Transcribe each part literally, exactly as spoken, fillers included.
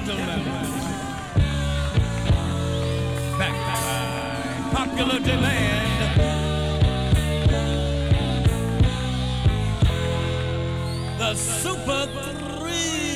gentlemen, back by popular demand, the Super Three.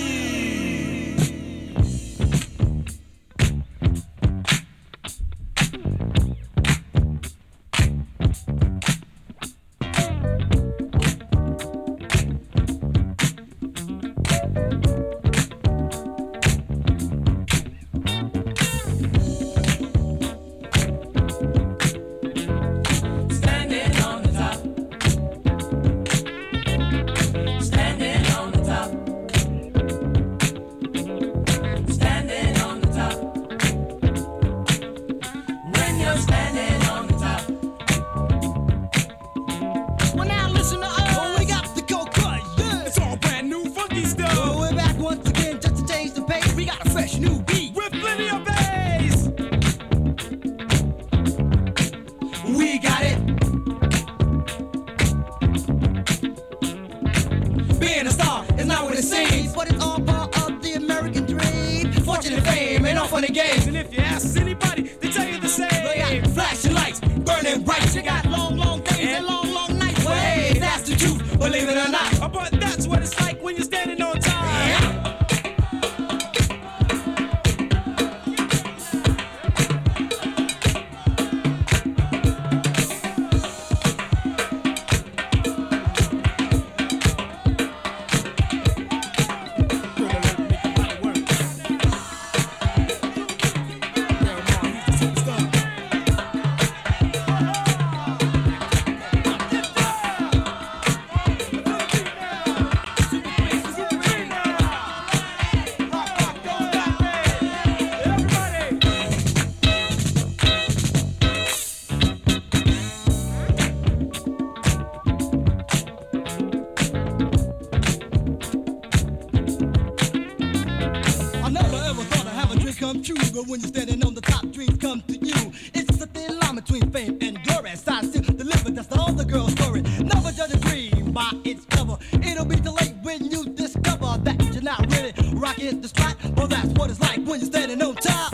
When you're standing on the top, dreams come to you. It's a thin line between fame and glory. Signs to deliver, that's the other girl's story. Never judge a dream by its cover. It'll be too late when you discover that you're not really rocking the spot. Well, that's what it's like when you're standing on top.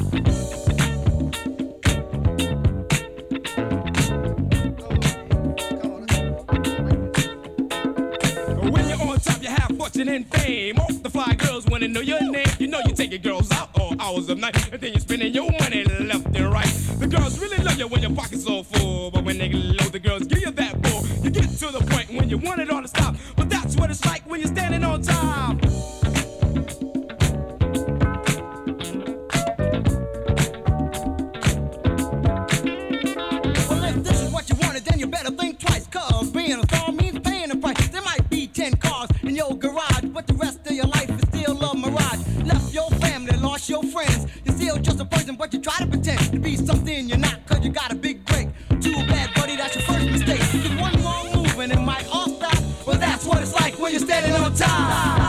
When you're on top, you have fortune and fame. All the fly girls wanna know your name. You know you taking girls out all hours of night, and then you're spending your money left and right. The girls really love you when your pocket's so full, but when they load, the girls give you that bull. You get to the point when you want it all to stop, but that's what it's like when you're standing on top. Well, if this is what you wanted, then you better think twice, cause being a star means paying a price. There might be ten cars in your garage, but the rest of your life is still a mirage. Left your family, lost your friends. You're still just a person, but you try to pretend to be something you're not, cause you got a big break. Too bad, buddy, that's your first mistake. Cause one wrong move and it might all stop. Well, that's what it's like when you're standing on top.